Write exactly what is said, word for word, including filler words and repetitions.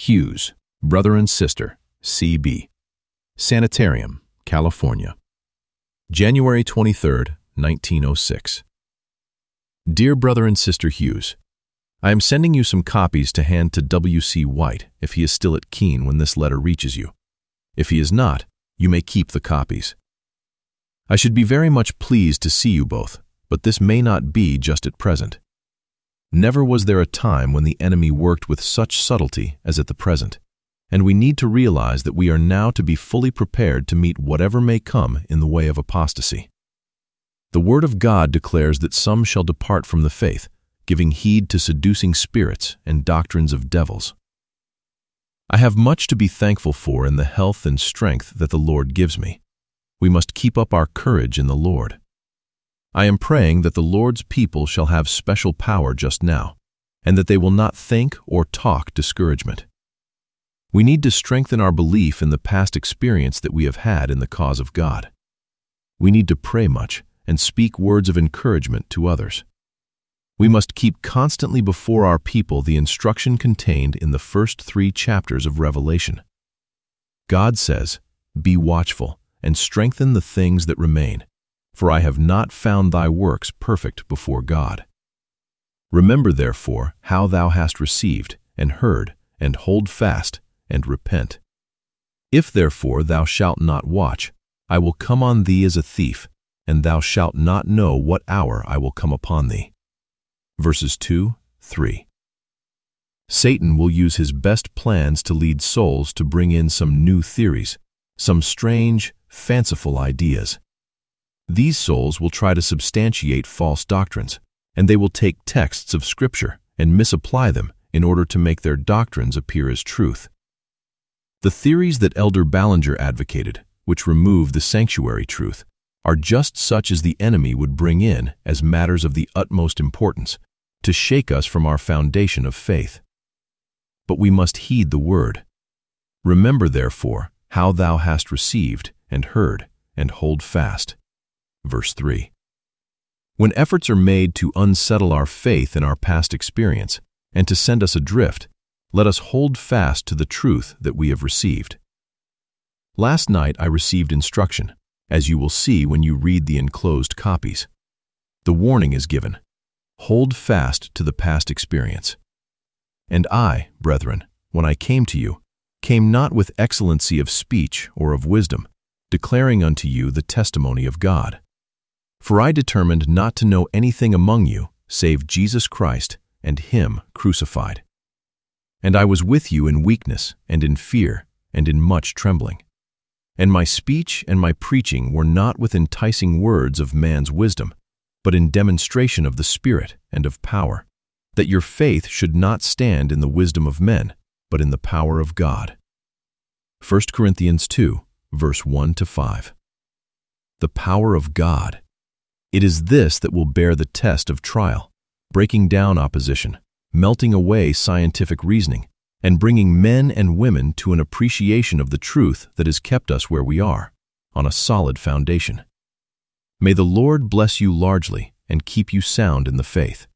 Hughes, brother and sister, C B Sanitarium, California. January twenty-third, nineteen oh six. Dear Brother and Sister Hughes, I am sending you some copies to hand to W C White if he is still at Keene when this letter reaches you. If he is not, you may keep the copies. I should be very much pleased to see you both, but this may not be just at present. Never was there a time when the enemy worked with such subtlety as at the present, and we need to realize that we are now to be fully prepared to meet whatever may come in the way of apostasy. The Word of God declares that some shall depart from the faith, giving heed to seducing spirits and doctrines of devils. I have much to be thankful for in the health and strength that the Lord gives me. We must keep up our courage in the Lord. I am praying that the Lord's people shall have special power just now, and that they will not think or talk discouragement. We need to strengthen our belief in the past experience that we have had in the cause of God. We need to pray much and speak words of encouragement to others. We must keep constantly before our people the instruction contained in the first three chapters of Revelation. God says, "Be watchful and strengthen the things that remain, for I have not found thy works perfect before God. Remember therefore how thou hast received and heard, and hold fast and repent. If therefore thou shalt not watch, I will come on thee as a thief, and thou shalt not know what hour I will come upon thee." Verses two, three. Satan will use his best plans to lead souls to bring in some new theories, some strange, fanciful ideas. These souls will try to substantiate false doctrines, and they will take texts of Scripture and misapply them in order to make their doctrines appear as truth. The theories that Elder Ballinger advocated, which remove the sanctuary truth, are just such as the enemy would bring in as matters of the utmost importance to shake us from our foundation of faith. But we must heed the word. Remember, therefore, how thou hast received and heard, and hold fast. Verse three. When efforts are made to unsettle our faith in our past experience and to send us adrift, let us hold fast to the truth that we have received. Last night I received instruction, as you will see when you read the enclosed copies. The warning is given: hold fast to the past experience. And I, brethren, when I came to you, came not with excellency of speech or of wisdom, declaring unto you the testimony of God. For I determined not to know anything among you save Jesus Christ and Him crucified. And I was with you in weakness and in fear and in much trembling. And my speech and my preaching were not with enticing words of man's wisdom, but in demonstration of the Spirit and of power, that your faith should not stand in the wisdom of men, but in the power of God. First Corinthians two, verse one to five. The power of God. It is this that will bear the test of trial, breaking down opposition, melting away scientific reasoning, and bringing men and women to an appreciation of the truth that has kept us where we are, on a solid foundation. May the Lord bless you largely and keep you sound in the faith.